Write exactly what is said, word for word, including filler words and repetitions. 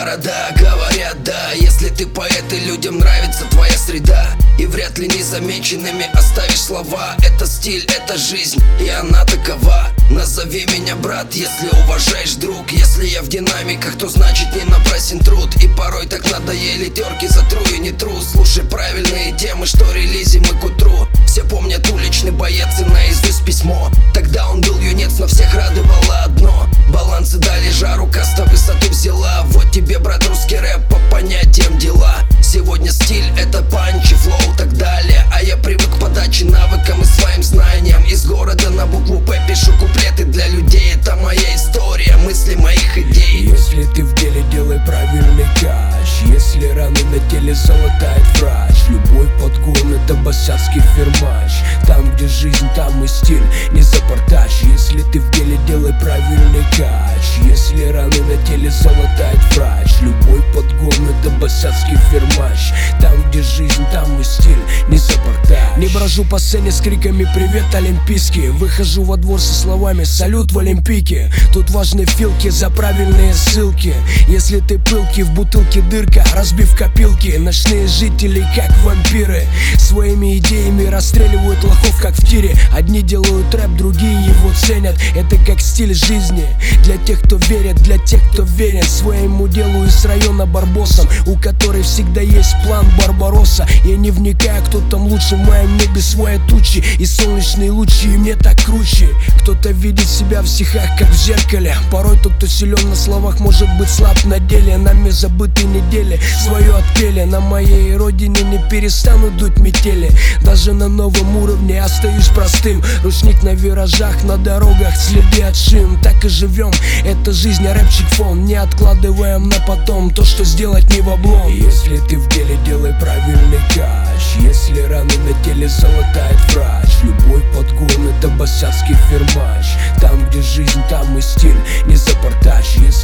города говорят да. Если ты поэт и людям нравится твоя среда, и вряд ли незамеченными оставишь слова. Это стиль, это жизнь, и она такова. Назови меня брат, если уважаешь, друг. Если я в динамиках, то значит не напрасен труд. И порой так надоели терки за тру и не тру. Слушай правильные темы, что релизим и к утру. Все помнят уличный боец и наизусть письмо. Тогда он был юнец, но всех радовало одно: балансы дали жару, каста высоту взяла. Вот тебе, брат, русский рэп по понятиям дела. Сегодня стиль — это панчи, флоу, так далее. А я привык к подаче, навыкам и своим знаниям. Из города на букву П пишу куплеты для людей. Это моя история, мысли моих идей. Если ты в деле, делай правильный каш. Если раны на теле, золотает врач. Любой подгон — это босяцкий фермач. Там, где жизнь, там и стиль, не запортачь. Если ты в деле, делай правильный каш. Если раны на теле, золотает врач. Любой подгон — это босяцкий фермач. Там, где жизнь, там и стиль, не запортачь. Не брожу по сцене с криками «Привет, олимпийский!» Выхожу во двор со словами «Салют в Олимпике!» Тут важны филки за правильные ссылки. Если ты пылки, в бутылке дырка, разбив копилки. Ночные жители, как вампиры, своими идеями расстреливают лохов, как в тире. Одни делают рэп, другие его ценят. Это как стиль жизни для тех, кто верит, для тех, кто верен своему делу. Из района Барбосом, у которой всегда есть план Барбаросса. Я не вникаю, кто там лучше, в моем небе свои тучи и солнечные лучи, и мне так круче. Кто-то видит себя в стихах, как в зеркале. Порой тот, кто силен на словах, может быть слаб на деле. Нами забытые недели свое отпели. На моей родине не перестанут дуть метели. Даже на новом уровне остаюсь простым. Ручник на виражах, на дорогах, следы от шин. Так и живем, это жизнь, а рэпчик фон. Не откладываем на потом то, что сделать не в облом. Если ты в деле, делай правильный каш. Если раны на теле, золотает врач. Любой подгон — это босяцкий фермач. Там, где жизнь, там и стиль, не запортачь.